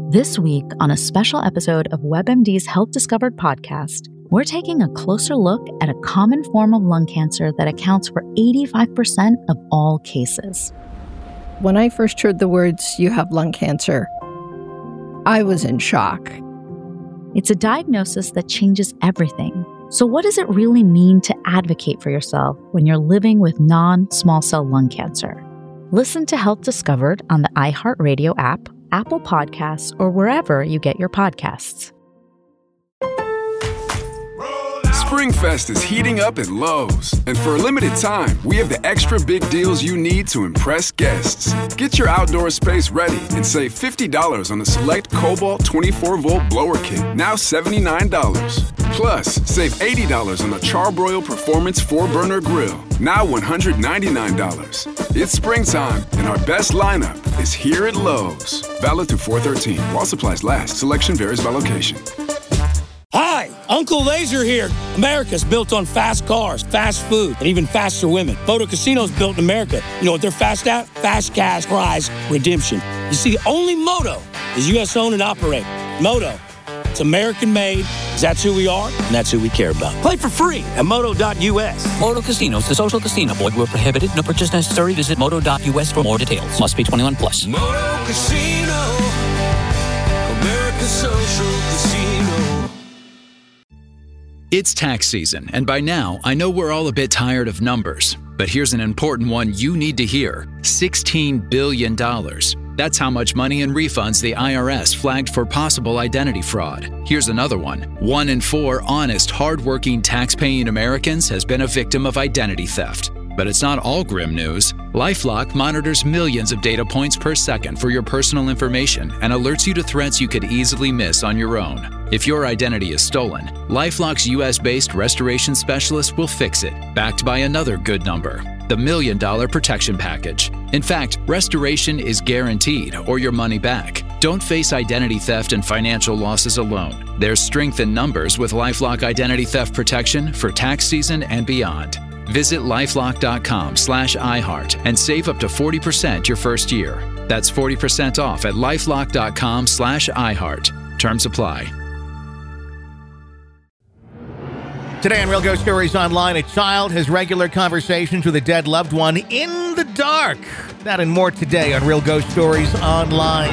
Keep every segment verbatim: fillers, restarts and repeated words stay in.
This week, on a special episode of WebMD's Health Discovered podcast, we're taking a closer look at a common form of lung cancer that accounts for eighty-five percent of all cases. When I first heard the words, "you have lung cancer," I was in shock. It's a diagnosis that changes everything. So what does it really mean to advocate for yourself when you're living with non-small cell lung cancer? Listen to Health Discovered on the iHeartRadio app, Apple Podcasts, or wherever you get your podcasts. SpringFest is heating up at Lowe's. And for a limited time, we have the extra big deals you need to impress guests. Get your outdoor space ready and save fifty dollars on the select Cobalt twenty-four volt blower kit, now seventy-nine dollars. Plus, save eighty dollars on the Charbroil Performance four burner grill, now one hundred ninety-nine dollars. It's springtime, and our best lineup is here at Lowe's. Valid through four thirteen. While supplies last. Selection varies by location. Hi, Uncle Laser here. America's built on fast cars, fast food, and even faster women. Moto Casino's built in America. You know what they're fast at? Fast cash prize redemption. You see, only Moto is U S owned and operated. Moto, it's American made, because that's who we are, and that's who we care about. Play for free at moto dot U S. Moto Casinos, the social casino. Void where prohibited. No purchase necessary. Visit moto dot U S for more details. Must be twenty-one plus. Moto Casino, America's social casino. It's tax season, and by now, I know we're all a bit tired of numbers. But here's an important one you need to hear. sixteen billion dollars. That's how much money in refunds the I R S flagged for possible identity fraud. Here's another one. One in four honest, hardworking, tax-paying Americans has been a victim of identity theft. But it's not all grim news. LifeLock monitors millions of data points per second for your personal information and alerts you to threats you could easily miss on your own. If your identity is stolen, LifeLock's U S-based restoration specialist will fix it, backed by another good number, the Million Dollar Protection Package. In fact, restoration is guaranteed or your money back. Don't face identity theft and financial losses alone. There's strength in numbers with LifeLock Identity Theft Protection for tax season and beyond. Visit lifelock.com slash iHeart and save up to forty percent your first year. That's forty percent off at lifelock.com slash iHeart. Terms apply. Today on Real Ghost Stories Online, a child has regular conversations with a dead loved one in the dark. That and more today on Real Ghost Stories Online.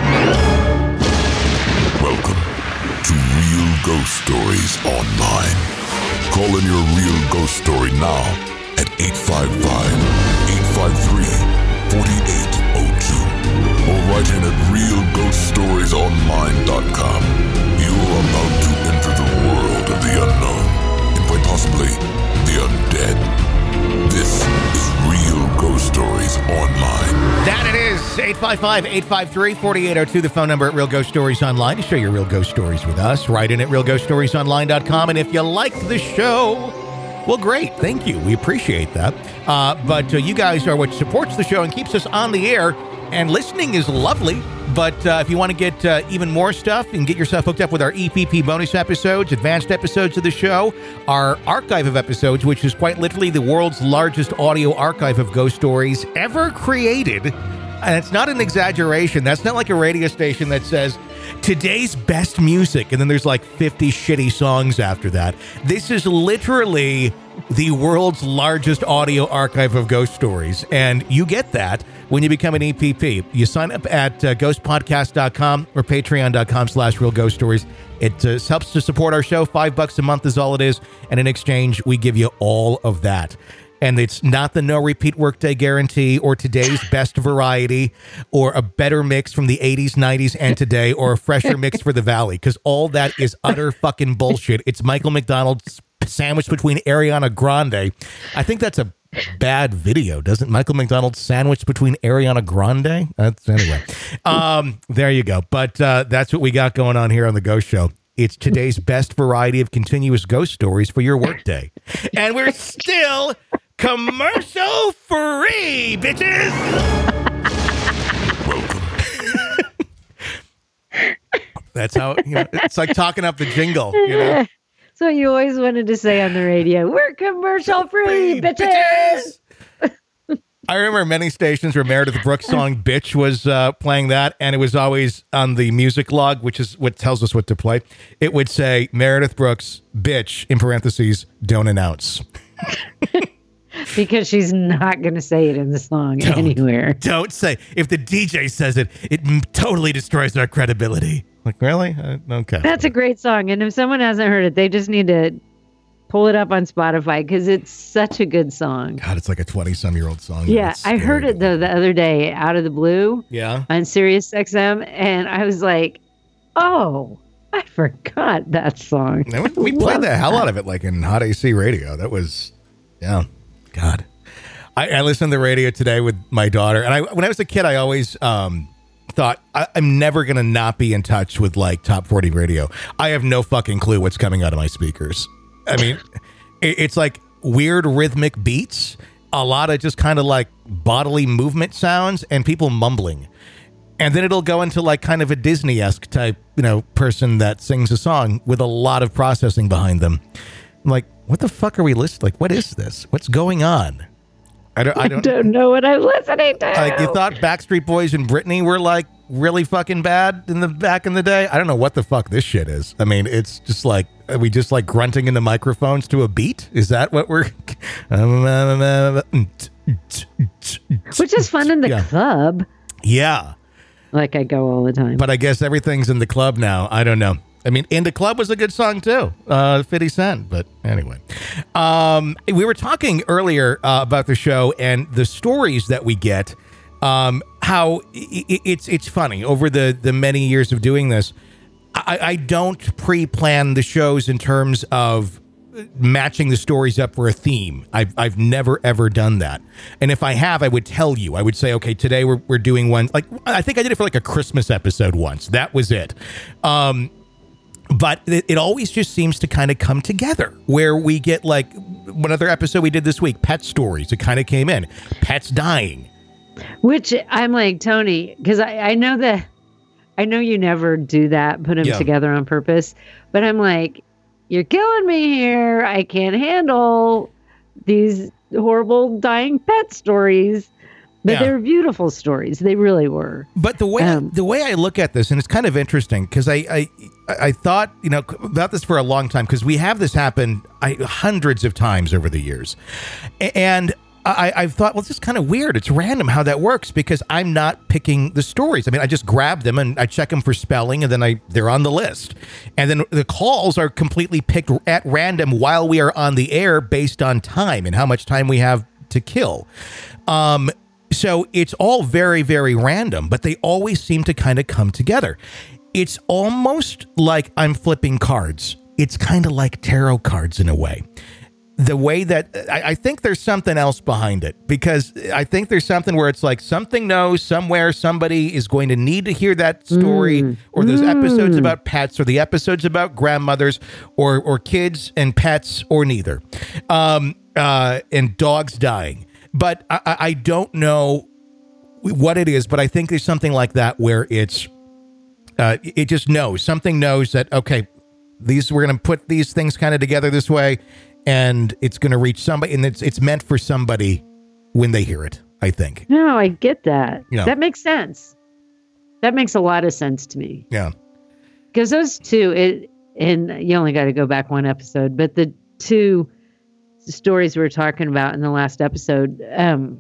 Welcome to Real Ghost Stories Online. Call in your real ghost story now at eight five five, eight five three, four eight zero two or write in at real ghost stories online dot com. You are about to enter the world of the unknown and quite possibly the undead. This is Real Ghost Stories Online. That it is. eight five five, eight five three, four eight zero two, the phone number at Real Ghost Stories Online to share your real ghost stories with us. Write in at real ghost stories online dot com. And if you like the show, well, great. Thank you. We appreciate that. Uh, but uh, you guys are what supports the show and keeps us on the air. And listening is lovely. But uh, if you want to get uh, even more stuff and get yourself hooked up with our E P P bonus episodes, advanced episodes of the show, our archive of episodes, which is quite literally the world's largest audio archive of ghost stories ever created. And it's not an exaggeration. That's not like a radio station that says, today's best music, and then there's like fifty shitty songs after that. This is literally the world's largest audio archive of ghost stories, and you get that when you become an E P P. You sign up at uh, ghost podcast dot com or patreon dot com slash real ghost stories. It uh, helps to support our show. Five bucks a month is all it is, and in exchange, we give you all of that. And it's not the no repeat workday guarantee or today's best variety or a better mix from the eighties, nineties, and today or a fresher mix for the Valley, because all that is utter fucking bullshit. It's Michael McDonald's sandwich between Ariana Grande. I think that's a bad video, doesn't Michael McDonald sandwich between Ariana Grande? That's anyway. Um, there you go. But uh, that's what we got going on here on the Ghost Show. It's today's best variety of continuous ghost stories for your workday. And we're still commercial free, bitches. Welcome. That's how, you know, it's like talking up the jingle, you know. So you always wanted to say on the radio, we're commercial free, free bitches. bitches. I remember many stations where Meredith Brooks' song "Bitch" was uh, playing that, and it was always on the music log, which is what tells us what to play. It would say Meredith Brooks "Bitch" in parentheses, don't announce. Because she's not going to say it in the song don't, anywhere. Don't say. If the D J says it, it totally destroys our credibility. Like, really? Uh, okay. That's a great song. And if someone hasn't heard it, they just need to pull it up on Spotify because it's such a good song. God, it's like a twenty-some-year-old song. Yeah, I heard it, though, the other day out of the blue. Yeah. On Sirius X M. And I was like, oh, I forgot that song. We played the hell out of it, like in Hot A C radio. That was, yeah, God. I, I listened to the radio today with my daughter. And I, when I was a kid, I always... um. thought I, I'm never gonna not be in touch with like top forty radio. I have no fucking clue what's coming out of my speakers. I mean, it, it's like weird rhythmic beats, a lot of just kind of like bodily movement sounds, and people mumbling, and then it'll go into like kind of a Disney-esque type, you know, person that sings a song with a lot of processing behind them. I'm like, what the fuck are we listening? Like, what is this? What's going on? I don't, I don't, I don't know what I'm listening to. Like, you thought Backstreet Boys and Britney were like really fucking bad in the back in the day? I don't know what the fuck this shit is. I mean, it's just like, are we just like grunting into microphones to a beat? Is that what we're... Which is fun in the yeah. club. Yeah. Like I go all the time. But I guess everything's in the club now. I don't know. I mean, In the Club was a good song too, uh, fifty cent. But anyway, um, we were talking earlier uh, about the show and the stories that we get. Um, how it, it's it's funny over the the many years of doing this. I, I don't pre-plan the shows in terms of matching the stories up for a theme. I've I've never ever done that. And if I have, I would tell you. I would say, okay, today we're we're doing one. Like I think I did it for like a Christmas episode once. That was it. Um, But it, it always just seems to kind of come together where we get like one other episode we did this week, pet stories. It kind of came in. Pets dying. Which I'm like, Tony, because I, I know that I know you never do that, put them Yeah. together on purpose. But I'm like, you're killing me here. I can't handle these horrible dying pet stories. But Yeah. they were beautiful stories. They really were. But the way Um, the way I look at this, and it's kind of interesting because I, I I thought, you know, about this for a long time because we have this happen I, hundreds of times over the years. And I, I've thought, well, this is kind of weird. It's random how that works because I'm not picking the stories. I mean, I just grab them and I check them for spelling and then I they're on the list. And then the calls are completely picked at random while we are on the air based on time and how much time we have to kill. Um, so it's all very, very random, but they always seem to kind of come together. It's almost like I'm flipping cards. It's kind of like tarot cards in a way. The way that I, I think there's something else behind it because I think there's something where it's like something knows somewhere somebody is going to need to hear that story mm. or those mm. episodes about pets or the episodes about grandmothers or, or kids and pets or neither. Um, uh, and dogs dying. But I, I don't know what it is, but I think there's something like that where it's, uh, it just knows. Something knows that, okay, these we're going to put these things kind of together this way, and it's going to reach somebody, and it's it's meant for somebody when they hear it, I think. No, I get that. Yeah. That makes sense. That makes a lot of sense to me. Yeah. Because those two, it, and you only got to go back one episode, but the two stories we were talking about in the last episode, um,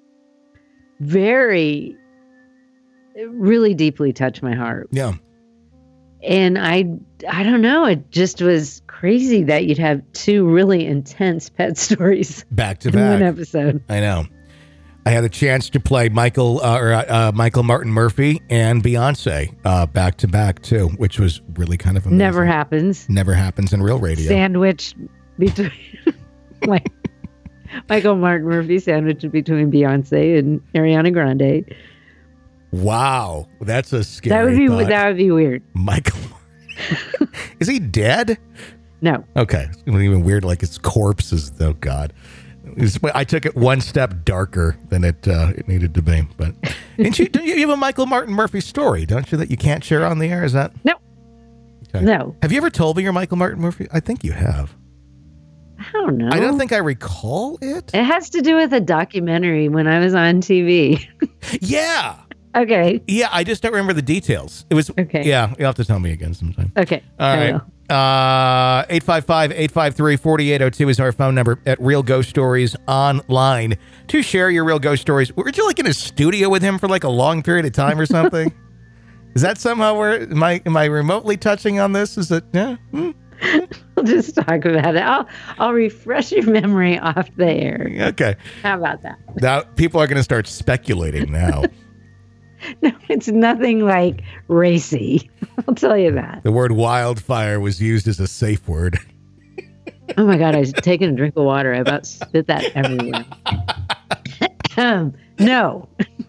very, really deeply touched my heart. Yeah. And I, I don't know, it just was crazy that you'd have two really intense pet stories back to in back. one episode. I know. I had a chance to play Michael uh, or uh, Michael Martin Murphy and Beyonce uh, back to back too, which was really kind of amazing. Never happens. Never happens in real radio. Sandwich between like Michael Martin Murphy sandwiched between Beyonce and Ariana Grande. Wow, that's a scary. That would be thought. that would be weird. Michael, is he dead? No. Okay, it's even weird. Like his corpse is. Oh God, it's, I took it one step darker than it uh, it needed to be. But didn't you? Don't you have a Michael Martin Murphy story? Don't you that you can't share on the air? Is that no? Okay. No. Have you ever told me you're Michael Martin Murphy? I think you have. I don't know. I don't think I recall it. It has to do with a documentary when I was on T V. Yeah. Okay. Yeah, I just don't remember the details. It was okay. Yeah, you'll have to tell me again sometime. Okay. All right. Uh, eight five five, eight five three, four eight zero two is our phone number at Real Ghost Stories Online to share your real ghost stories. Were you like in a studio with him for like a long period of time or something? Is that somehow where am I am I remotely touching on this? Is it yeah? Hmm? We'll just talk about it. I'll I'll refresh your memory off the air. Okay. How about that? Now people are going to start speculating now. No, it's nothing like racy. I'll tell you that. The word wildfire was used as a safe word. Oh my God, I was taking a drink of water. I about spit that everywhere. um, no.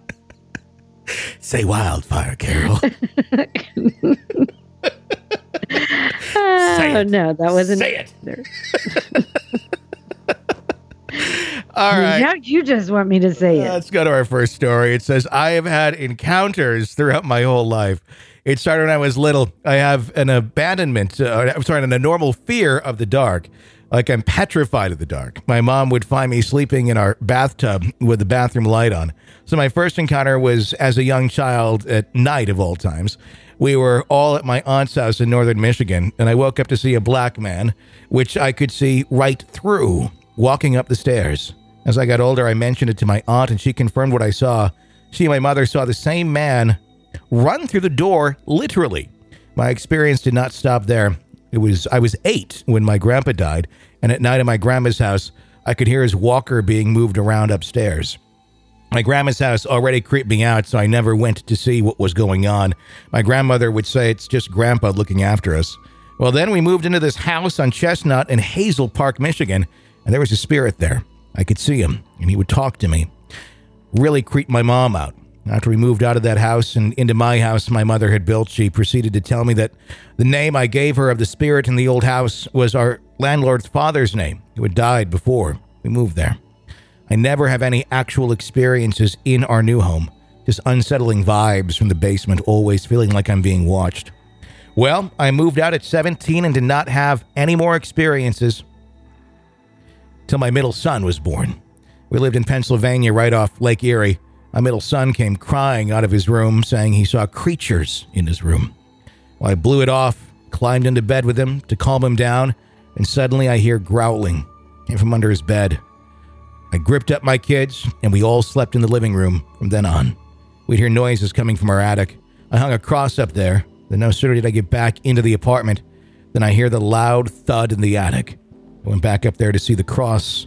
Say wildfire, Carol. Oh, no, that wasn't. Say it. All right. Now you just want me to say it. Let's go to our first story. It says, I have had encounters throughout my whole life. It started when I was little. I have an abandonment, uh, I'm sorry, an abnormal fear of the dark. Like I'm petrified of the dark. My mom would find me sleeping in our bathtub with the bathroom light on. So my first encounter was as a young child at night of all times. We were all at my aunt's house in northern Michigan, and I woke up to see a black man, which I could see right through, walking up the stairs. As I got older, I mentioned it to my aunt, and she confirmed what I saw. She and my mother saw the same man run through the door, literally. My experience did not stop there. It was I was eight when my grandpa died, and at night at my grandma's house, I could hear his walker being moved around upstairs. My grandma's house already creeped me out, so I never went to see what was going on. My grandmother would say it's just Grandpa looking after us. Well, then we moved into this house on Chestnut in Hazel Park, Michigan, and there was a spirit there. I could see him, and he would talk to me. Really creeped my mom out. After we moved out of that house and into my house my mother had built, she proceeded to tell me that the name I gave her of the spirit in the old house was our landlord's father's name, who had died before we moved there. I never have any actual experiences in our new home, just unsettling vibes from the basement, always feeling like I'm being watched. Well, I moved out at seventeen and did not have any more experiences till my middle son was born. We lived in Pennsylvania right off Lake Erie. My middle son came crying out of his room, saying he saw creatures in his room. Well, I blew it off, climbed into bed with him to calm him down, and suddenly I hear growling. Came from under his bed. I gripped up my kids, and we all slept in the living room from then on. We'd hear noises coming from our attic. I hung a cross up there. Then no sooner did I get back into the apartment than I hear the loud thud in the attic. I went back up there to see the cross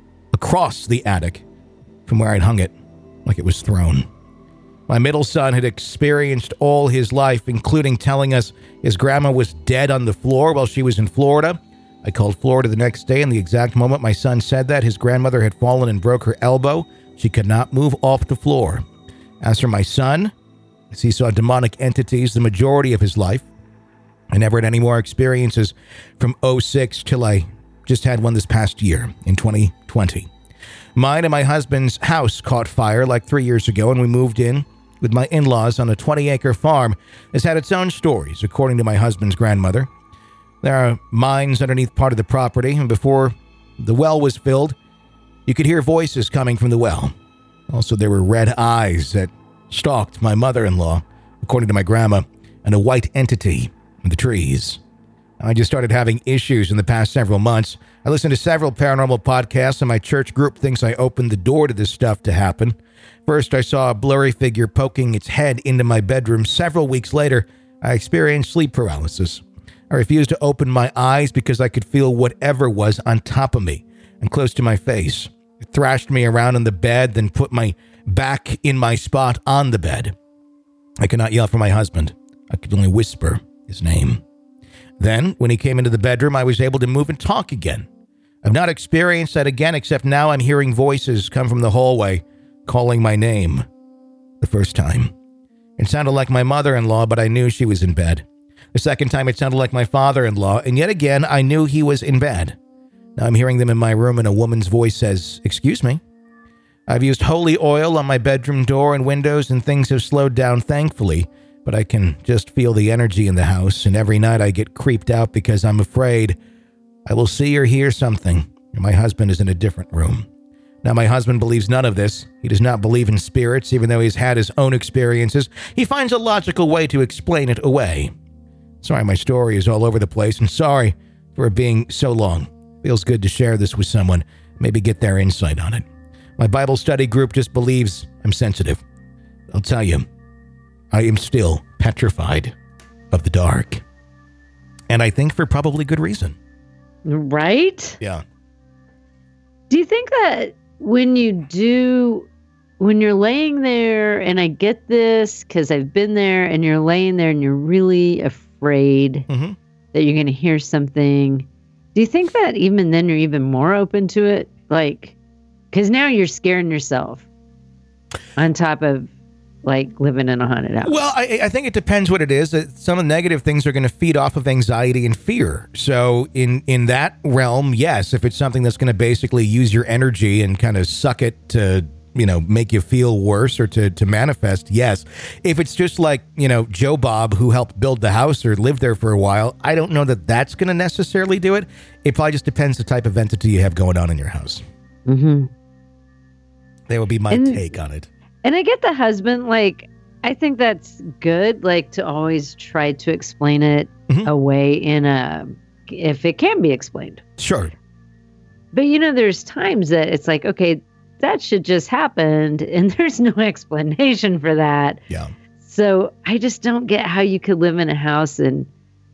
across the attic from where I'd hung it, like it was thrown. My middle son had experienced all his life, including telling us his grandma was dead on the floor while she was in Florida. I called Florida the next day, and the exact moment my son said that, his grandmother had fallen and broke her elbow. She could not move off the floor. As for my son, as he saw demonic entities the majority of his life, I never had any more experiences from oh six till I just had one this past year in twenty twenty. Mine and my husband's house caught fire like three years ago, and we moved in with my in-laws on a twenty-acre farm. It's had its own stories, according to my husband's grandmother. There are mines underneath part of the property, and before the well was filled, you could hear voices coming from the well. Also, there were red eyes that stalked my mother-in-law, according to my grandma, and a white entity in the trees. I just started having issues in the past several months. I listened to several paranormal podcasts, and my church group thinks I opened the door to this stuff to happen. First, I saw a blurry figure poking its head into my bedroom. Several weeks later, I experienced sleep paralysis. I refused to open my eyes because I could feel whatever was on top of me and close to my face. It thrashed me around on the bed, then put my back in my spot on the bed. I could not yell for my husband. I could only whisper his name. Then, when he came into the bedroom, I was able to move and talk again. I've not experienced that again, except now I'm hearing voices come from the hallway calling my name. The first time, it sounded like my mother-in-law, but I knew she was in bed. The second time, it sounded like my father-in-law, and yet again, I knew he was in bed. Now I'm hearing them in my room, and a woman's voice says, "Excuse me." I've used holy oil on my bedroom door and windows, and things have slowed down, thankfully, but I can just feel the energy in the house, and every night I get creeped out because I'm afraid I will see or hear something, and my husband is in a different room. Now, my husband believes none of this. He does not believe in spirits, even though he's had his own experiences. He finds a logical way to explain it away. Sorry, my story is all over the place, and sorry for it being so long. Feels good to share this with someone, maybe get their insight on it. My Bible study group just believes I'm sensitive. I'll tell you, I am still petrified of the dark. And I think for probably good reason. Right? Yeah. Do you think that when you do, when you're laying there, and I get this because I've been there, and you're laying there and you're really afraid mm-hmm. that you're going to hear something, do you think that even then you're even more open to it? Like, because now you're scaring yourself on top of like living in a haunted house. Well, I, I think it depends what it is. Some of the negative things are going to feed off of anxiety and fear. So in, in that realm, yes, if it's something that's going to basically use your energy and kind of suck it to, you know, make you feel worse or to, to manifest, yes. If it's just like, you know, Joe Bob who helped build the house or lived there for a while, I don't know that that's going to necessarily do it. It probably just depends the type of entity you have going on in your house. Mm-hmm. That would be my and, take on it. And I get the husband, like, I think that's good, like, to always try to explain it mm-hmm. away in a, if it can be explained. Sure. But, you know, there's times that it's like, okay, that should just happened, and there's no explanation for that. Yeah. So I just don't get how you could live in a house and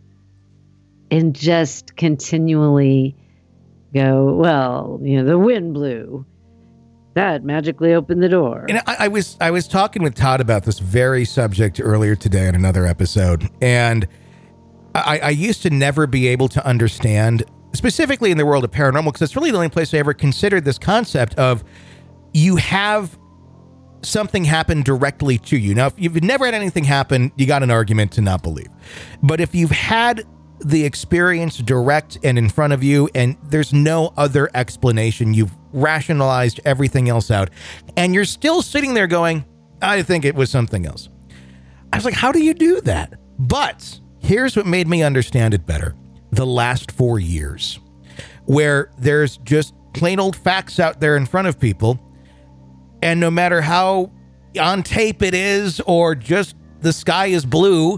and just continually go, well, you know, the wind blew. That magically opened the door. And I, I was I was talking with Todd about this very subject earlier today in another episode, and I, I used to never be able to understand, specifically in the world of paranormal, because it's really the only place I ever considered this concept of you have something happen directly to you. Now, if you've never had anything happen, you got an argument to not believe. But if you've had the experience direct and in front of you, and there's no other explanation, you've rationalized everything else out, and you're still sitting there going, I think it was something else. I was like, how do you do that? But here's what made me understand it better. The last four years, where there's just plain old facts out there in front of people, and no matter how on tape it is, or just the sky is blue,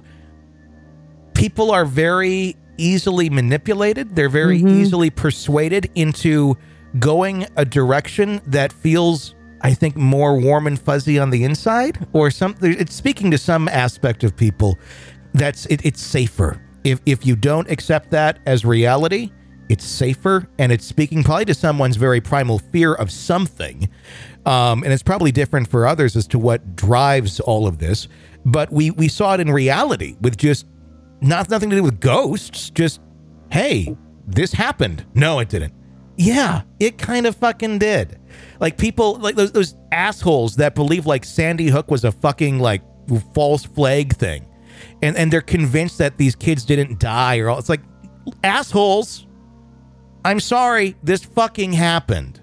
people are very easily manipulated. They're very mm-hmm. easily persuaded into going a direction that feels, I think, more warm and fuzzy on the inside, or something. It's speaking to some aspect of people that's it, it's safer. If if you don't accept that as reality, it's safer, and it's speaking probably to someone's very primal fear of something. Um, and it's probably different for others as to what drives all of this. But we we saw it in reality with just not nothing to do with ghosts. Just, hey, this happened. No, it didn't. Yeah, it kind of fucking did. Like people, like those those assholes that believe like Sandy Hook was a fucking like false flag thing. And and they're convinced that these kids didn't die or all. It's like, assholes. I'm sorry, this fucking happened.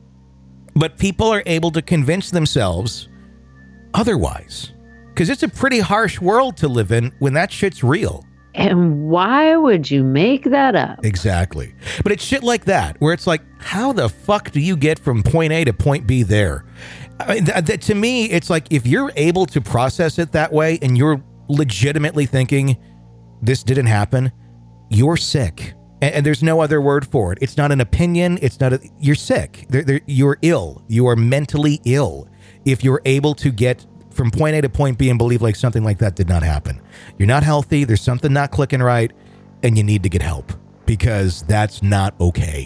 But people are able to convince themselves otherwise. Because it's a pretty harsh world to live in when that shit's real. And why would you make that up? Exactly. But it's shit like that, where it's like, how the fuck do you get from point A to point B there? I mean, th- th- to me, it's like, if you're able to process it that way and you're legitimately thinking this didn't happen, you're sick. And, and there's no other word for it. It's not an opinion. It's not a, you're sick. They're, they're, you're ill. You are mentally ill if you're able to get from point A to point B and believe like something like that did not happen. You're not healthy. There's something not clicking right, and you need to get help, because that's not okay.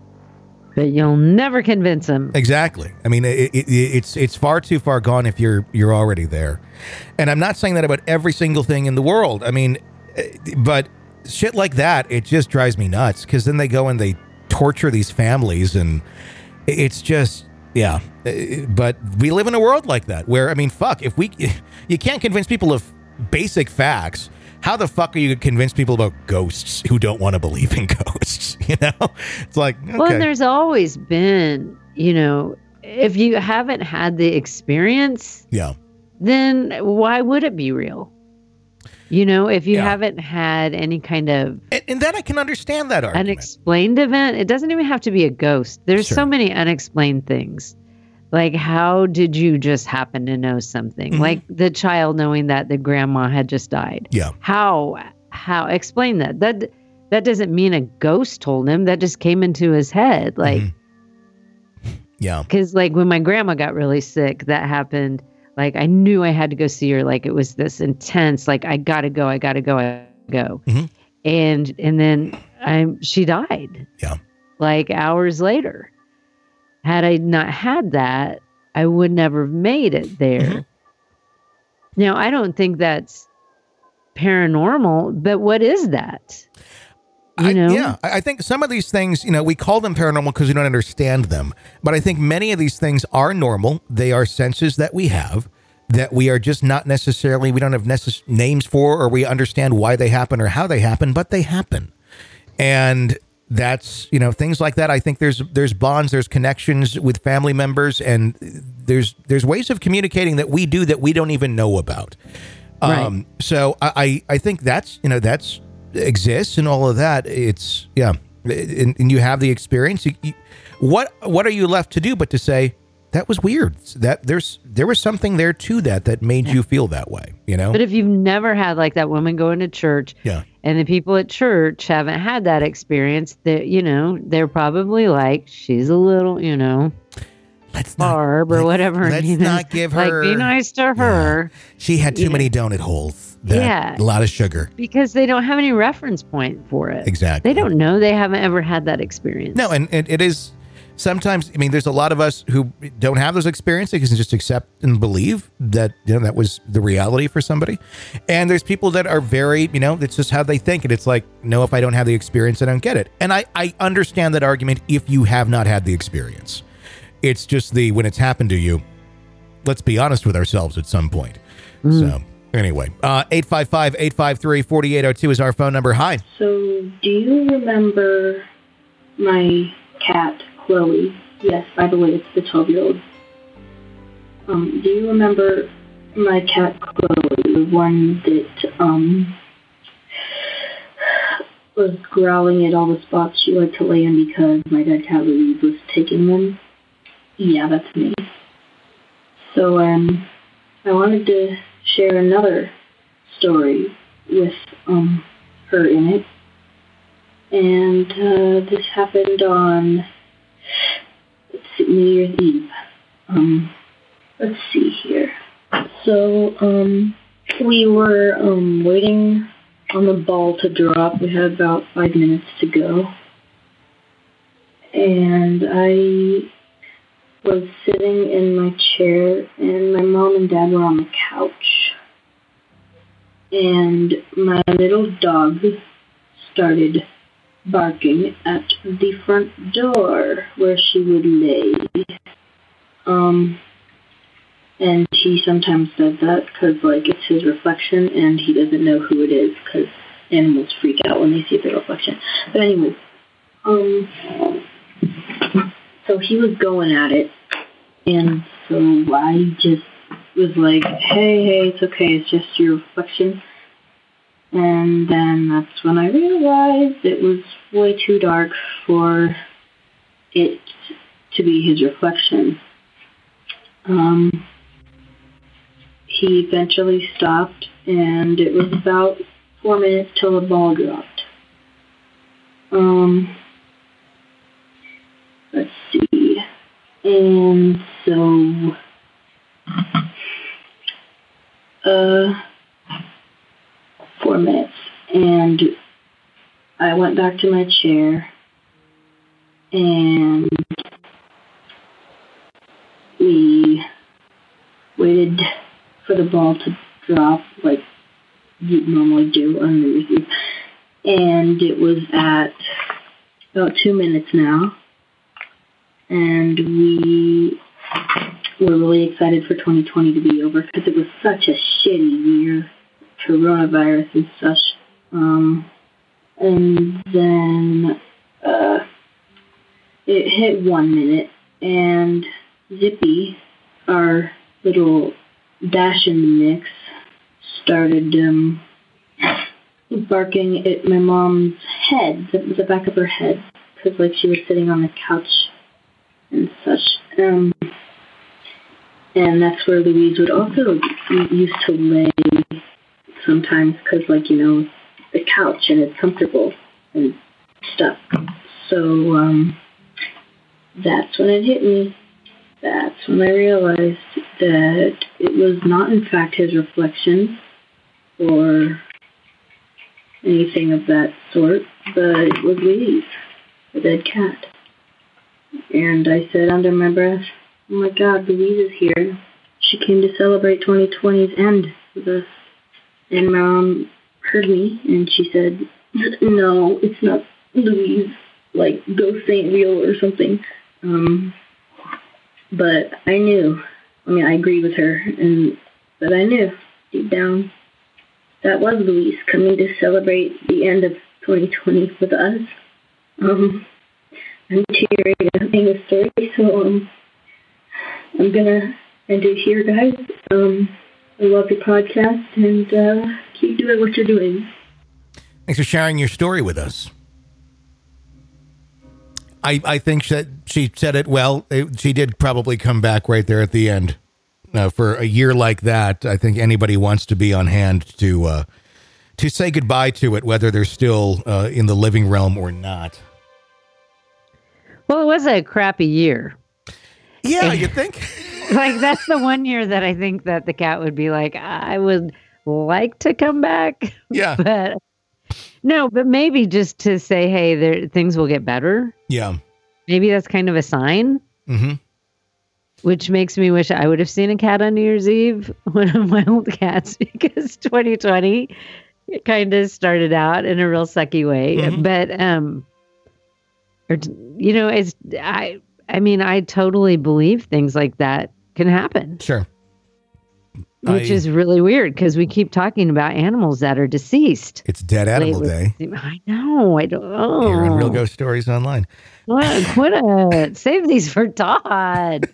But you'll never convince them. Exactly. I mean, it, it, it's it's far too far gone if you're you're already there. And I'm not saying that about every single thing in the world. I mean, but shit like that, it just drives me nuts, because then they go and they torture these families, and it's just, yeah. But we live in a world like that where, I mean, fuck, if we, you can't convince people of basic facts, how the fuck are you going to convince people about ghosts who don't want to believe in ghosts? You know, it's like, okay. Well, and there's always been, you know, if you haven't had the experience, yeah, then why would it be real? You know, if you Yeah. haven't had any kind of And, and then I can understand that argument. unexplained event, it doesn't even have to be a ghost. There's Sure. so many unexplained things. Like, how did you just happen to know something? Mhm. Like the child knowing that the grandma had just died. Yeah. How? How? Explain that. That that doesn't mean a ghost told him. That just came into his head. Like, Mhm. Yeah. because like when my grandma got really sick, that happened. Like I knew I had to go see her. Like it was this intense. Like I gotta go. I gotta go. I gotta go. Mhm. And and then I she died. Yeah. Like hours later. Had I not had that, I would never have made it there. Mhm. Now I don't think that's paranormal, but what is that? You I, know? yeah, I I think some of these things, you know, we call them paranormal because we don't understand them. But I think many of these things are normal. They are senses that we have that we are just not necessarily, we don't have necess- names for, or we understand why they happen or how they happen, but they happen. And that's, you know, things like that. I think there's there's bonds, there's connections with family members, and there's there's ways of communicating that we do that we don't even know about. Right. Um, so I, I I think that's, you know, that's exists and all of that. It's yeah, and, and you have the experience. You, you, what what are you left to do but to say that was weird? That there's there was something there to that that made you feel that way. You know. But if you've never had like that woman going to church, Yeah. and the people at church haven't had that experience, that you know they're probably like, she's a little, you know, let's Barb not, or whatever. her Let's name not is. give her. Like, be nice to her. She had too Yeah. many donut holes. That, Yeah. a lot of sugar. Because they don't have any reference point for it. Exactly. They don't know. They haven't ever had that experience. No, and, and it is sometimes, I mean, there's a lot of us who don't have those experiences and just accept and believe that, you know, that was the reality for somebody. And there's people that are very, you know, that's just how they think. And it's like, no, if I don't have the experience, I don't get it. And I, I understand that argument if you have not had the experience. It's just the, when it's happened to you, let's be honest with ourselves at some point. Mm. So anyway, uh, eight five five, eight five three, four eight zero two is our phone number. Hi. So, do you remember my cat, Chloe? Yes, by the way, it's the twelve-year-old. Um, do you remember my cat, Chloe, the one that um was growling at all the spots she liked to lay in because my dead cat, Louise, was taking them? Yeah, that's me. So, um, I wanted to share another story with um her in it. And uh, this happened on let's see, New Year's Eve. Um, let's see here. So um, we were um, waiting on the ball to drop. We had about five minutes to go. And I was sitting in my chair, and my mom and dad were on the couch. And my little dog started barking at the front door where she would lay. Um, and he sometimes does that because, like, it's his reflection, and he doesn't know who it is because animals freak out when they see their reflection. But anyway, um, so he was going at it, and so I just was like, hey, hey, it's okay, it's just your reflection. And then that's when I realized it was way too dark for it to be his reflection. Um, he eventually stopped, and it was about four minutes till the ball dropped. Um, let's see. And so, uh, four minutes, and I went back to my chair, and we waited for the ball to drop like you normally do on New Year's Eve, and it was at about two minutes now, and we were really excited for twenty twenty to be over because it was such a shitty year. Coronavirus and such. Um, and then uh, it hit one minute, and Zippy, our little dash in the mix, started um, barking at my mom's head, the, the back of her head, because like she was sitting on the couch and such. Um, and that's where Louise would also used to lay sometimes, because like, you know, the couch and it's comfortable and stuff. So um, that's when it hit me. That's when I realized that it was not in fact his reflection or anything of that sort, but it was Louise, the dead cat. And I said under my breath, oh my God, Louise is here. She came to celebrate twenty twenty's end with us. And Mom heard me, and she said, no, it's not Louise, like ghost ain't real or something. Um, but I knew, I mean, I agreed with her, and but I knew deep down that was Louise coming to celebrate the end of twenty twenty with us. Um, I'm teary telling the story, so um, I'm gonna end it here, guys. Um, I love your podcast, and uh, keep doing what you're doing. Thanks for sharing your story with us. I I think that she said it well. It, she did probably come back right there at the end. Uh, for a year like that, I think anybody wants to be on hand to uh, to say goodbye to it, whether they're still uh, in the living realm or not. Well, it was a crappy year. Yeah, you think? Like, that's the one year that I think that the cat would be like, I would like to come back. Yeah. But no, but maybe just to say, hey, there, things will get better. Yeah. Maybe that's kind of a sign. Mm-hmm. Which makes me wish I would have seen a cat on New Year's Eve, one of my old cats, because twenty twenty it kind of started out in a real sucky way. Mm-hmm. But, um, or, you know, it's, I, I mean, I totally believe things like that can happen. Sure. Which I, is really weird because we keep talking about animals that are deceased. It's Dead Animal lately. Day. I know. I don't know. Here on Real Ghost Stories Online. What? Quit it. Save these for Todd.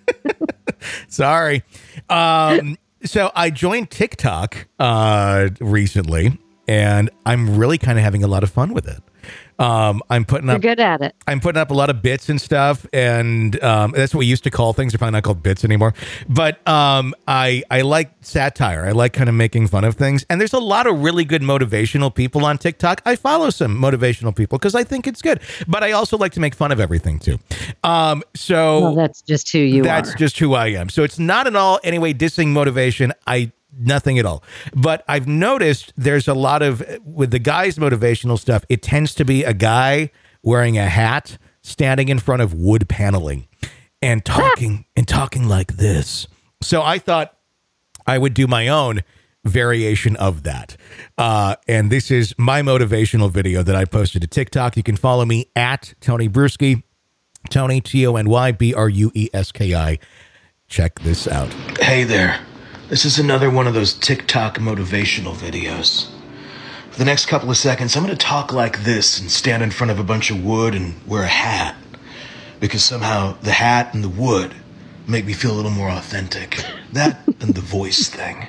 Sorry. Um, so I joined TikTok uh, recently, and I'm really kind of having a lot of fun with it. Um, I'm putting up. You're good at it. I'm putting up a lot of bits and stuff, and um, that's what we used to call things. They're probably not called bits anymore. But um, I I like satire. I like kind of making fun of things. And there's a lot of really good motivational people on TikTok. I follow some motivational people because I think it's good. But I also like to make fun of everything too. Um, so well, that's just who you that's are. That's just who I am. So it's not at all anyway dissing motivation. I. Nothing at all. But I've noticed there's a lot of, with the guys' motivational stuff, it tends to be a guy wearing a hat, standing in front of wood paneling and talking and talking like this. So I thought I would do my own variation of that. Uh, and this is my motivational video that I posted to TikTok. You can follow me at Tony Brueski, Tony, T O N Y B R U E S K I. Check this out. Hey there. This is another one of those TikTok motivational videos. For the next couple of seconds, I'm going to talk like this and stand in front of a bunch of wood and wear a hat. Because somehow the hat and the wood make me feel a little more authentic. That and the voice thing.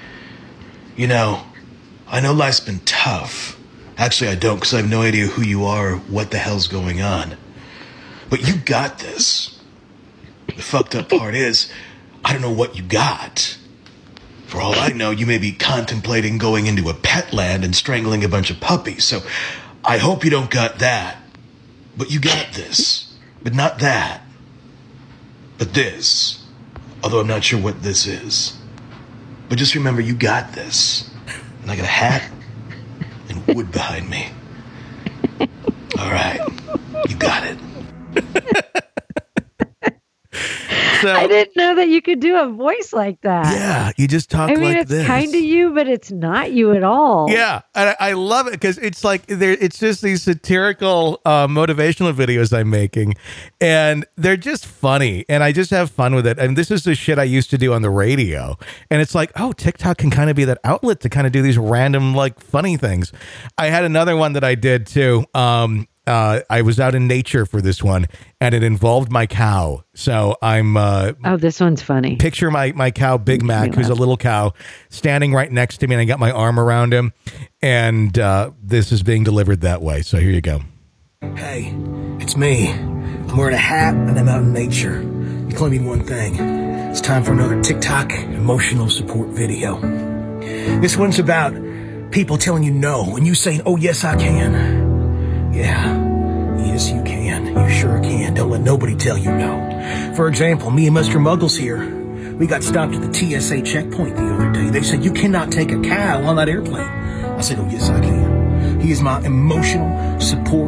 You know, I know life's been tough. Actually, I don't, because I have no idea who you are or what the hell's going on. But you got this. The fucked up part is, I don't know what you got. For all I know, you may be contemplating going into a pet land and strangling a bunch of puppies. So I hope you don't got that. But you got this. But not that. But this. Although I'm not sure what this is. But just remember, you got this. And I got a hat and wood behind me. All right. You got it. So, I didn't know that you could do a voice like that. Yeah, you just talk I mean, like it's this. kind of you, but it's not you at all. Yeah, and I, I love it because it's like there. It's just these satirical, uh, motivational videos I'm making, and they're just funny, and I just have fun with it. And this is the shit I used to do on the radio, and it's like, oh, TikTok can kind of be that outlet to kind of do these random, like, funny things. I had another one that I did too. Um, Uh, I was out in nature for this one, and it involved my cow. So I'm. Uh, oh, this one's funny. Picture my my cow, Big Mac, who's a little cow, standing right next to me, and I got my arm around him, and uh, this is being delivered that way. So here you go. Hey, it's me. I'm wearing a hat, and I'm out in nature. You can only mean one thing. It's time for another TikTok emotional support video. This one's about people telling you no, and you saying, "Oh yes, I can." Yeah, yes you can. You sure can. Don't let nobody tell you no. For example, me and Mister Muggles here, we got stopped at the T S A checkpoint the other day. They said, you cannot take a cow on that airplane. I said, oh yes I can. He is my emotional support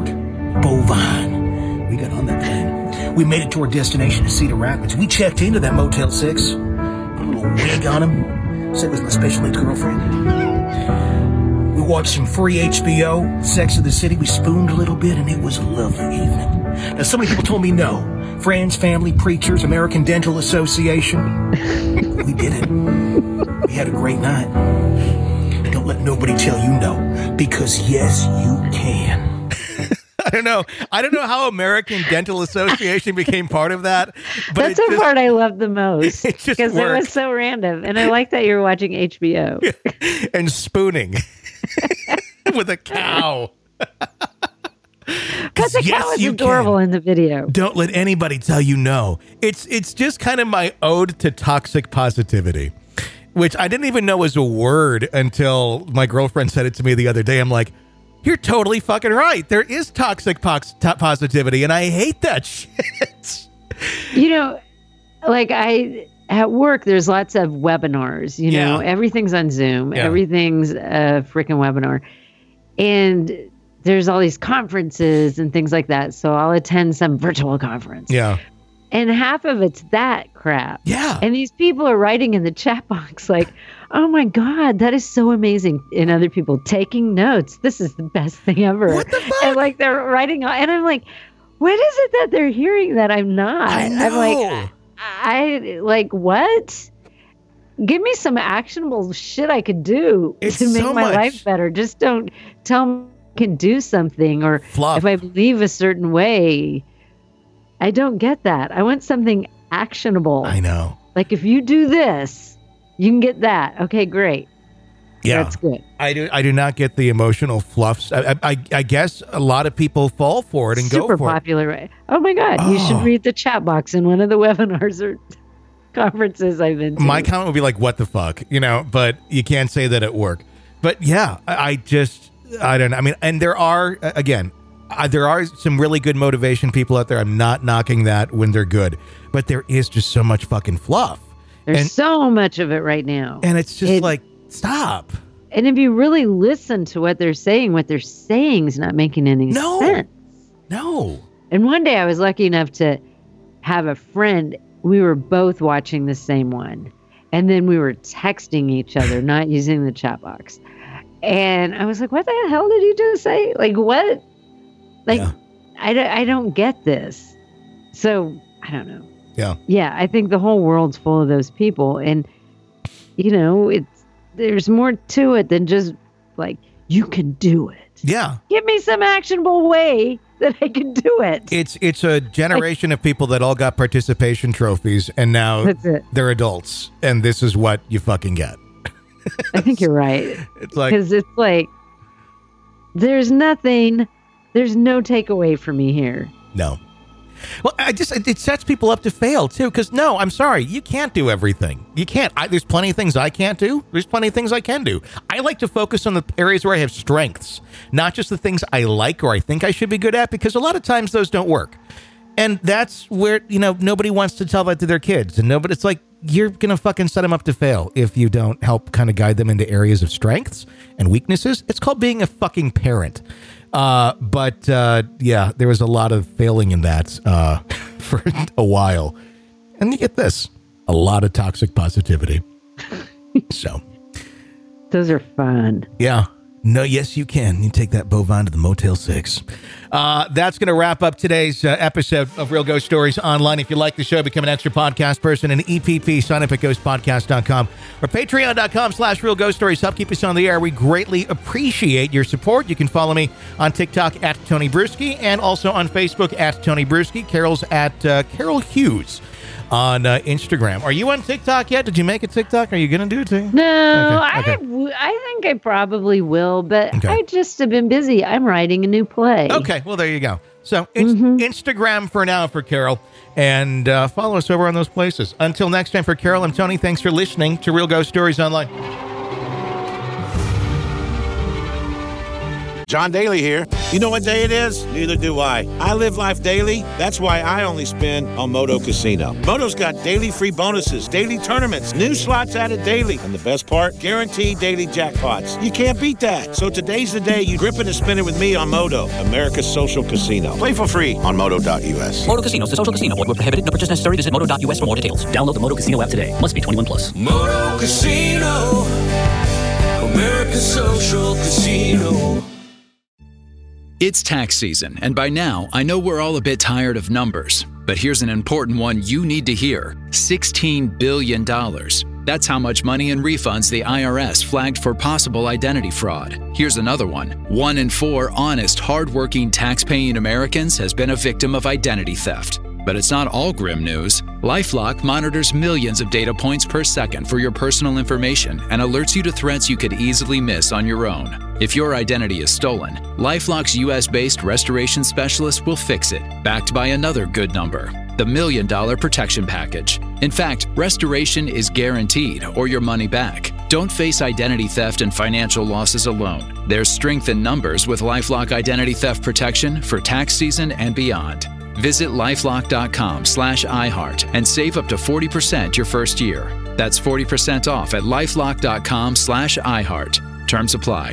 bovine. We got on that plane. We made it to our destination to Cedar Rapids. We checked into that Motel six. Put a little wig on him. Said it was my special needs girlfriend. We watched some free H B O, Sex of the City. We spooned a little bit, and it was a lovely evening. Now, so many people told me no. Friends, family, preachers, American Dental Association. We did it. We had a great night. Don't let nobody tell you no, because yes, you can. I don't know. I don't know how American Dental Association became part of that. But That's the part I love the most. It just because it was so random. And I like that you're watching H B O. And spooning. With a cow. Because the yes, cow is you adorable can. in the video. Don't let anybody tell you no. It's it's just kind of my ode to toxic positivity, which I didn't even know was a word until my girlfriend said it to me the other day. I'm like, you're totally fucking right. There is toxic pox- to- positivity, and I hate that shit. You know, like I... At work, there's lots of webinars, you know, Yeah. everything's on Zoom, Yeah. everything's a freaking webinar. And there's all these conferences and things like that. So I'll attend some virtual conference. Yeah. And half of it's that crap. Yeah. And these people are writing in the chat box like, oh my God, that is so amazing. And other people taking notes. This is the best thing ever. What the fuck? And like they're writing, and I'm like, what is it that they're hearing that I'm not? I know. I'm like, I like what? Give me some actionable shit I could do It's to make so my much. life better. Just don't tell me I can do something, or Fluff. if I believe a certain way. I don't get that. I want something actionable. I know. Like if you do this, you can get that. Okay, great. Yeah. That's good. I do. I do not get the emotional fluffs. I, I, I guess a lot of people fall for it and Super go for popular. Right? Oh my God. You Oh. should read the chat box in one of the webinars or conferences I've been it. to. My comment would be like, "What the fuck," you know. But you can't say that at work. But yeah, I, I just, I don't know. I mean, and there are uh, again, uh, there are some really good motivation people out there. I'm not knocking that when they're good, but there is just so much fucking fluff. There's and, so much of it right now. and it's just It- like, stop. And if you really listen to what they're saying, what they're saying is not making any No. sense. No. And one day I was lucky enough to have a friend. We were both watching the same one. And then we were texting each other, not using the chat box. And I was like, what the hell did you just say? Like, what? Like, Yeah. I, don't, I don't get this. So, I don't know. Yeah. Yeah, I think the whole world's full of those people. And, you know, it's there's more to it than just like, you can do it. Yeah. Give me some actionable way that I can do it. It's it's a generation of people that all got participation trophies, and now That's it. they're adults, and this is what you fucking get. I think you're right. It's like, Because it's like, there's nothing, there's no takeaway for me here. no. Well, I just, it it sets people up to fail too. Because no, I'm sorry, you can't do everything. You can't. I, there's plenty of things I can't do. There's plenty of things I can do. I like to focus on the areas where I have strengths, not just the things I like or I think I should be good at, because a lot of times those don't work. And that's where, you know, nobody wants to tell that to their kids. And nobody, it's like, you're going to fucking set them up to fail if you don't help kind of guide them into areas of strengths and weaknesses. It's called being a fucking parent. Uh, but uh, yeah, there was a lot of failing in that uh, for a while. And you get this, a lot of toxic positivity. So, Those are fun. yeah, No, yes, you can. You take that bovine to the Motel six. Uh, that's going to wrap up today's uh, episode of Real Ghost Stories Online. If you like the show, become an extra podcast person and E P P. Sign up at ghost podcast dot com or patreon.com slash Real Ghost Stories. Help keep us on the air. We greatly appreciate your support. You can follow me on TikTok at Tony Bruschi and also on Facebook at Tony Bruschi. Carol's at uh, Carol Hughes on uh, Instagram. Are you on TikTok yet? Did you make a TikTok? Are you going to do it too? No, Okay, okay. I w- I think I probably will, but Okay. I just have been busy. I'm writing a new play. Okay, well, there you go. So in- Instagram for now for Carol, and uh, follow us over on those places. Until next time, for Carol, I'm Tony. Thanks for listening to Real Ghost Stories Online. John Daly here. You know what day it is? Neither do I. I live life daily. That's why I only spin on Moto Casino. Moto's got daily free bonuses, daily tournaments, new slots added daily. And the best part? Guaranteed daily jackpots. You can't beat that. So today's the day you grip it and spin it with me on Moto, America's social casino. Play for free on moto dot U S. Moto Casino is a social casino. Void where prohibited. No purchase necessary. Visit moto dot U S for more details. Download the Moto Casino app today. Must be twenty-one plus. Moto Casino, America's social casino. It's tax season, and by now, I know we're all a bit tired of numbers. But here's an important one you need to hear. sixteen billion dollars. That's how much money in refunds the I R S flagged for possible identity fraud. Here's another one. One in four honest, hardworking, tax-paying Americans has been a victim of identity theft. But it's not all grim news. LifeLock monitors millions of data points per second for your personal information and alerts you to threats you could easily miss on your own. If your identity is stolen, LifeLock's U S-based restoration specialist will fix it, backed by another good number, the Million Dollar Protection Package. In fact, restoration is guaranteed or your money back. Don't face identity theft and financial losses alone. There's strength in numbers with LifeLock Identity Theft Protection for tax season and beyond. Visit lifelock.com slash iHeart and save up to forty percent your first year. That's forty percent off at lifelock.com slash iHeart. Terms apply.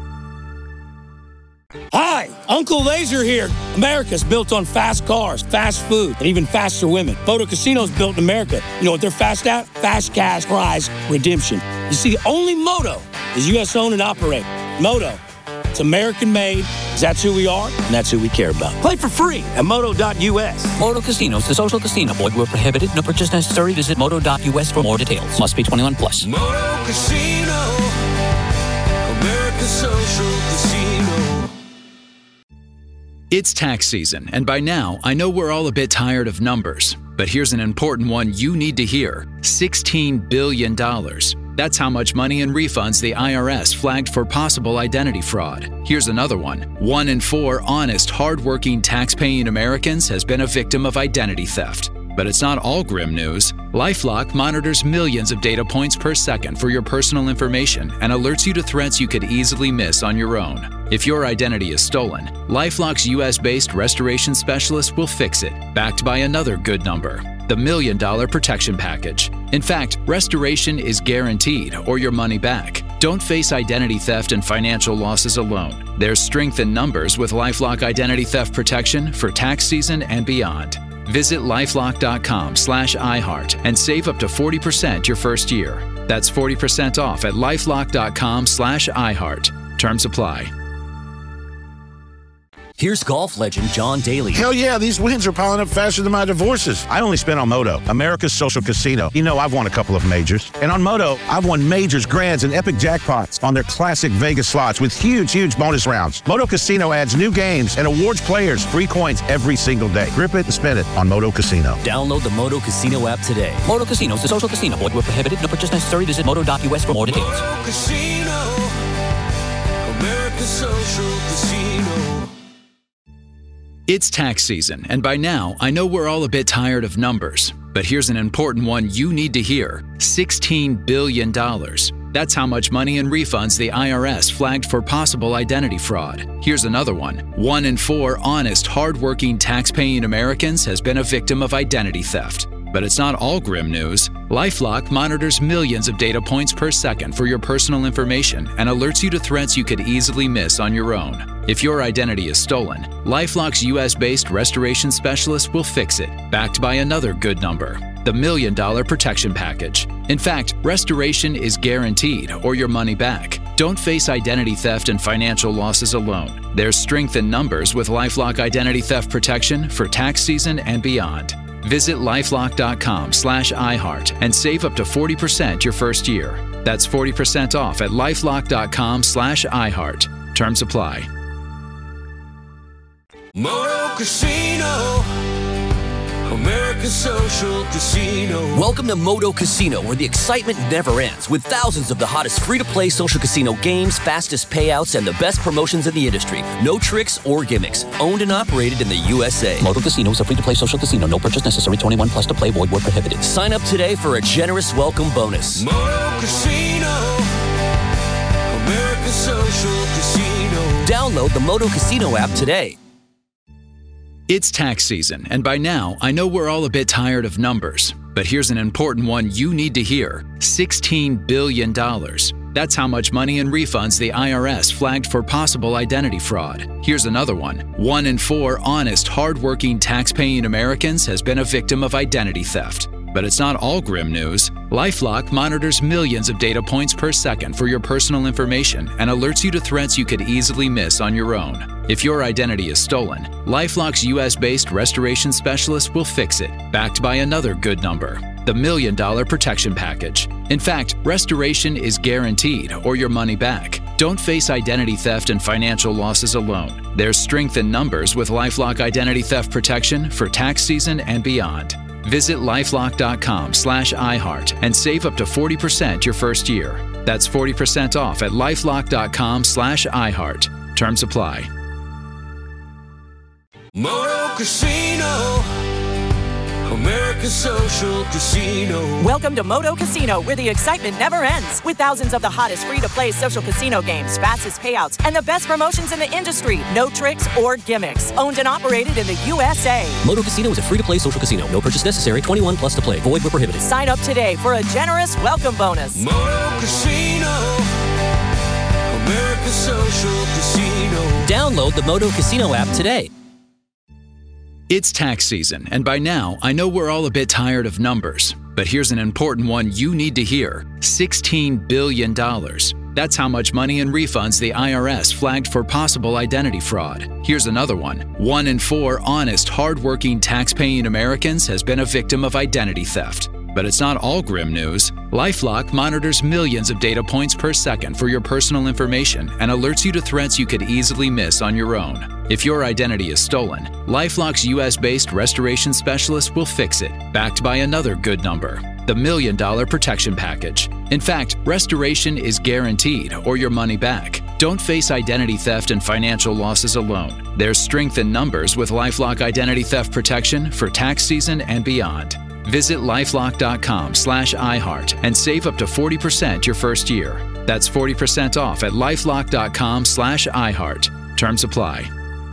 Hi, Uncle Laser here. America's built on fast cars, fast food, and even faster women. Photo Casino's built in America. You know what they're fast at? Fast cash, prize, redemption. You see, only Moto is U S owned and operated. Moto, it's American made, because that's who we are, and that's who we care about. Play for free at moto dot U S. Moto Casino is a social casino. Void where prohibited. No purchase necessary. Visit moto dot U S for more details. Must be twenty-one plus. Moto Casino, America's social casino. It's tax season, and by now, I know we're all a bit tired of numbers. But here's an important one you need to hear. sixteen billion dollars. That's how much money in refunds the I R S flagged for possible identity fraud. Here's another one. One in four honest, hardworking, tax-paying Americans has been a victim of identity theft. But it's not all grim news. LifeLock monitors millions of data points per second for your personal information and alerts you to threats you could easily miss on your own. If your identity is stolen, LifeLock's U S-based restoration specialist will fix it, backed by another good number, the Million Dollar Protection Package. In fact, restoration is guaranteed or your money back. Don't face identity theft and financial losses alone. There's strength in numbers with LifeLock Identity Theft Protection for tax season and beyond. Visit lifelock.com slash iHeart and save up to forty percent your first year. That's forty percent off at lifelock.com slash iHeart. Terms apply. Here's golf legend John Daly. Hell yeah, these wins are piling up faster than my divorces. I only spin on Moto, America's social casino. You know I've won a couple of majors. And on Moto, I've won majors, grands, and epic jackpots on their classic Vegas slots with huge, huge bonus rounds. Moto Casino adds new games and awards players free coins every single day. Grip it and spin it on Moto Casino. Download the Moto Casino app today. Moto Casino is a social casino. Void where prohibited. No purchase necessary. Visit moto dot U S for more details. Moto Casino, America's social casino. It's tax season, and by now, I know we're all a bit tired of numbers. But here's an important one you need to hear. sixteen billion dollars. That's how much money in refunds the I R S flagged for possible identity fraud. Here's another one. One in four honest, hardworking, tax-paying Americans has been a victim of identity theft. But it's not all grim news. LifeLock monitors millions of data points per second for your personal information and alerts you to threats you could easily miss on your own. If your identity is stolen, LifeLock's U S-based restoration specialist will fix it, backed by another good number, the Million Dollar Protection Package. In fact, restoration is guaranteed or your money back. Don't face identity theft and financial losses alone. There's strength in numbers with LifeLock Identity Theft Protection for tax season and beyond. Visit lifelock.com slash iHeart and save up to forty percent your first year. That's forty percent off at lifelock.com slash iHeart. Terms apply. Moto Casino, America's social casino. Welcome to Moto Casino, where the excitement never ends, with thousands of the hottest free-to-play social casino games, fastest payouts, and the best promotions in the industry. No tricks or gimmicks. Owned and operated in the U S A. Moto Casino is a free-to-play social casino. No purchase necessary. twenty-one plus to play. Void where prohibited. Sign up today for a generous welcome bonus. Moto Casino, America's social casino. Download the Moto Casino app today. It's tax season, and by now, I know we're all a bit tired of numbers. But here's an important one you need to hear. sixteen billion dollars. That's how much money in refunds the I R S flagged for possible identity fraud. Here's another one. One in four honest, hardworking, tax-paying Americans has been a victim of identity theft. But it's not all grim news. LifeLock monitors millions of data points per second for your personal information and alerts you to threats you could easily miss on your own. If your identity is stolen, LifeLock's U S-based restoration specialist will fix it, backed by another good number, the Million Dollar Protection Package. In fact, restoration is guaranteed or your money back. Don't face identity theft and financial losses alone. There's strength in numbers with LifeLock Identity Theft Protection for tax season and beyond. Visit lifelock.com slash iHeart and save up to forty percent your first year. That's forty percent off at lifelock.com slash iHeart. Terms apply. Moto Casino, America's social casino. Welcome to Moto Casino, where the excitement never ends. With thousands of the hottest free-to-play social casino games, fastest payouts, and the best promotions in the industry. No tricks or gimmicks. Owned and operated in the U S A. Moto Casino is a free-to-play social casino. No purchase necessary. twenty-one plus to play. Void where prohibited. Sign up today for a generous welcome bonus. Moto Casino, America's social casino. Download the Moto Casino app today. It's tax season, and by now, I know we're all a bit tired of numbers. But here's an important one you need to hear. sixteen billion dollars. That's how much money in refunds the I R S flagged for possible identity fraud. Here's another one. One in four honest, hardworking, tax-paying Americans has been a victim of identity theft. But it's not all grim news. LifeLock monitors millions of data points per second for your personal information and alerts you to threats you could easily miss on your own. If your identity is stolen, LifeLock's U S-based restoration specialist will fix it, backed by another good number, the Million Dollar Protection Package. In fact, restoration is guaranteed or your money back. Don't face identity theft and financial losses alone. There's strength in numbers with LifeLock Identity Theft Protection for tax season and beyond. Visit lifelock.com slash iHeart and save up to forty percent your first year. That's forty percent off at lifelock.com slash iHeart. Terms apply.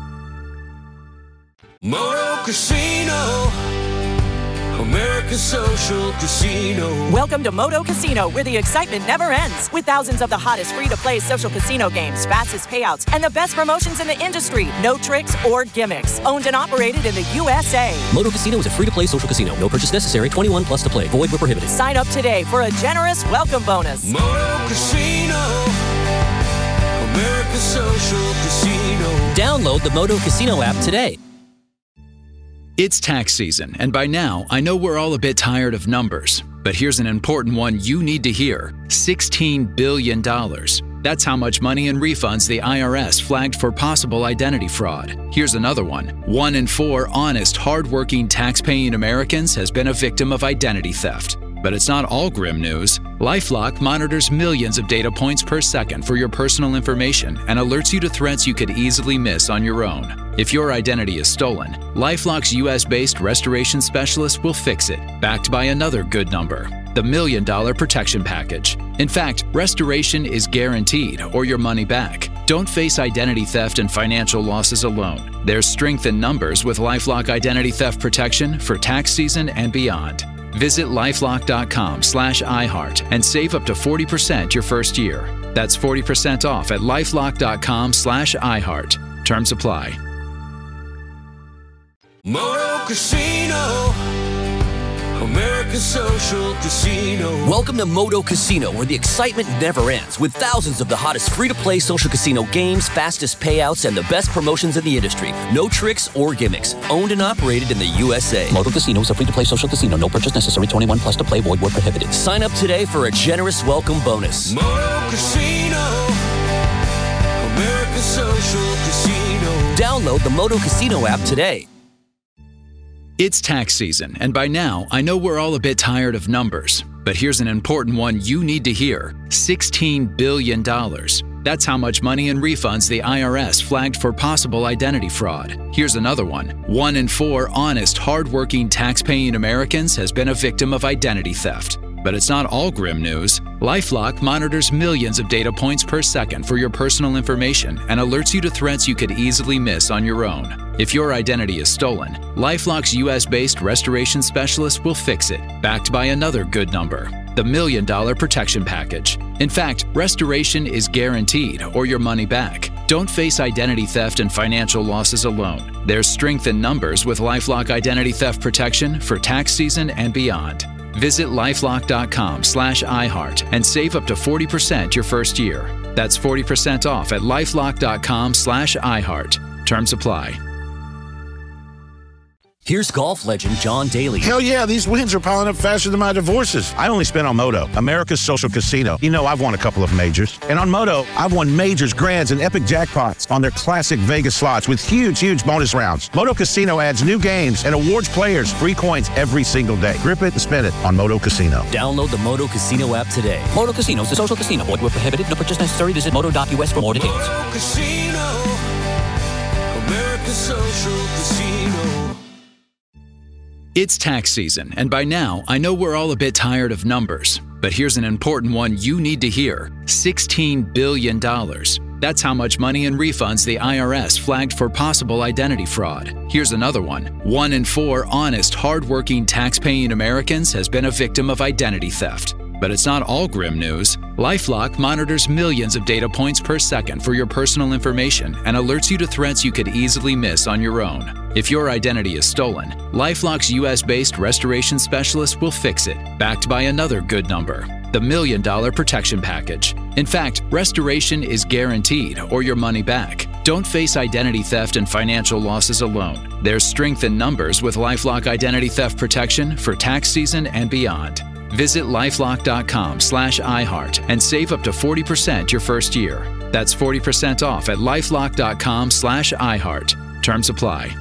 Moto Casino, America's social casino. Welcome to Moto Casino, where the excitement never ends. With thousands of the hottest free-to-play social casino games, fastest payouts, and the best promotions in the industry. No tricks or gimmicks. Owned and operated in the U S A. Moto Casino is a free-to-play social casino. No purchase necessary. twenty-one plus to play. Void where prohibited. Sign up today for a generous welcome bonus. Moto Casino, America's social casino. Download the Moto Casino app today. It's tax season, and by now, I know we're all a bit tired of numbers. But here's an important one you need to hear. sixteen billion dollars. That's how much money in refunds the I R S flagged for possible identity fraud. Here's another one. One in four honest, hardworking, tax-paying Americans has been a victim of identity theft. But it's not all grim news. LifeLock monitors millions of data points per second for your personal information and alerts you to threats you could easily miss on your own. If your identity is stolen, LifeLock's U S-based restoration specialist will fix it, backed by another good number, the Million Dollar Protection Package. In fact, restoration is guaranteed or your money back. Don't face identity theft and financial losses alone. There's strength in numbers with LifeLock Identity Theft Protection for tax season and beyond. Visit lifelock.com slash iHeart and save up to forty percent your first year. That's forty percent off at lifelock.com slash iHeart. Terms apply. Moto Casino, America's Social Casino. Welcome to Moto Casino, where the excitement never ends, with thousands of the hottest free-to-play social casino games, fastest payouts, and the best promotions in the industry. No tricks or gimmicks. Owned and operated in the U S A. Moto Casino is a free-to-play social casino. No purchase necessary. twenty-one plus to play. Void where prohibited. Sign up today for a generous welcome bonus. Moto Casino. America's Social Casino. Download the Moto Casino app today. It's tax season, and by now, I know we're all a bit tired of numbers. But here's an important one you need to hear. sixteen billion dollars. That's how much money in refunds the I R S flagged for possible identity fraud. Here's another one. One in four honest, hardworking, tax-paying Americans has been a victim of identity theft. But it's not all grim news. LifeLock monitors millions of data points per second for your personal information and alerts you to threats you could easily miss on your own. If your identity is stolen, LifeLock's U S-based restoration specialist will fix it, backed by another good number, the Million Dollar Protection Package. In fact, restoration is guaranteed or your money back. Don't face identity theft and financial losses alone. There's strength in numbers with LifeLock Identity Theft Protection for tax season and beyond. Visit lifelock.com slash iHeart and save up to forty percent your first year. That's forty percent off at lifelock.com slash iHeart. Terms apply. Here's golf legend John Daly. Hell yeah, these wins are piling up faster than my divorces. I only spent on Moto, America's Social Casino. You know I've won a couple of majors. And on Moto, I've won majors, grands, and epic jackpots on their classic Vegas slots with huge, huge bonus rounds. Moto Casino adds new games and awards players free coins every single day. Grip it and spin it on Moto Casino. Download the Moto Casino app today. Moto Casino is a social casino. Void where prohibited. No purchase necessary. Visit moto dot U S for more details. Moto Casino. America's Social Casino. It's tax season, and by now, I know we're all a bit tired of numbers. But here's an important one you need to hear. sixteen billion dollars. That's how much money in refunds the I R S flagged for possible identity fraud. Here's another one. One in four honest, hardworking, tax-paying Americans has been a victim of identity theft. But it's not all grim news. LifeLock monitors millions of data points per second for your personal information and alerts you to threats you could easily miss on your own. If your identity is stolen, LifeLock's U S-based restoration specialist will fix it, backed by another good number, the Million Dollar Protection Package. In fact, restoration is guaranteed or your money back. Don't face identity theft and financial losses alone. There's strength in numbers with LifeLock Identity Theft Protection for tax season and beyond. Visit lifelock.com slash iHeart and save up to forty percent your first year. That's forty percent off at lifelock.com slash iHeart. Terms apply.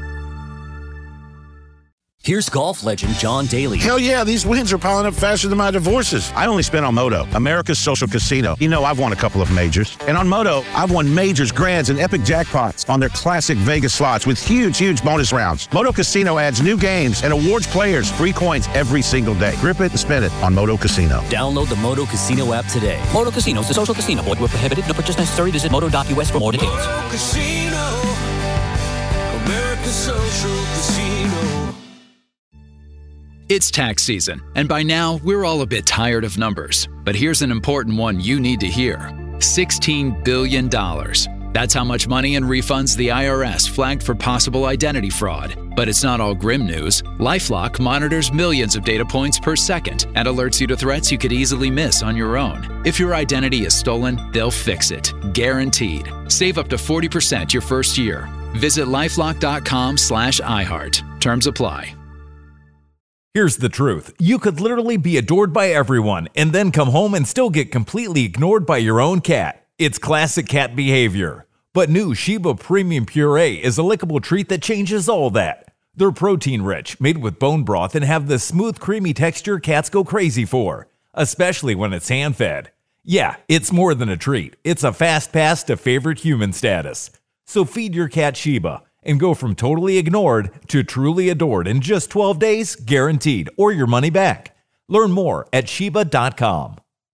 Here's golf legend John Daly. Hell yeah, these wins are piling up faster than my divorces. I only spent on Moto, America's Social Casino. You know I've won a couple of majors. And on Moto, I've won majors, grands, and epic jackpots on their classic Vegas slots with huge, huge bonus rounds. Moto Casino adds new games and awards players free coins every single day. Grip it and spin it on Moto Casino. Download the Moto Casino app today. Moto Casino is a social casino. Void where prohibited. No purchase necessary. Visit moto dot U S for more details. Moto Casino. America's Social Casino. It's tax season, and by now, we're all a bit tired of numbers. But here's an important one you need to hear. sixteen billion dollars. That's how much money in refunds the I R S flagged for possible identity fraud. But it's not all grim news. LifeLock monitors millions of data points per second and alerts you to threats you could easily miss on your own. If your identity is stolen, they'll fix it. Guaranteed. Save up to forty percent your first year. Visit lifelock.com slash iHeart. Terms apply. Here's the truth. You could literally be adored by everyone and then come home and still get completely ignored by your own cat. It's classic cat behavior. But new Sheba Premium Puree is a lickable treat that changes all that. They're protein-rich, made with bone broth, and have the smooth, creamy texture cats go crazy for, especially when it's hand-fed. Yeah, it's more than a treat. It's a fast pass to favorite human status. So feed your cat Sheba and go from totally ignored to truly adored in just twelve days, guaranteed, or your money back. Learn more at Sheba dot com.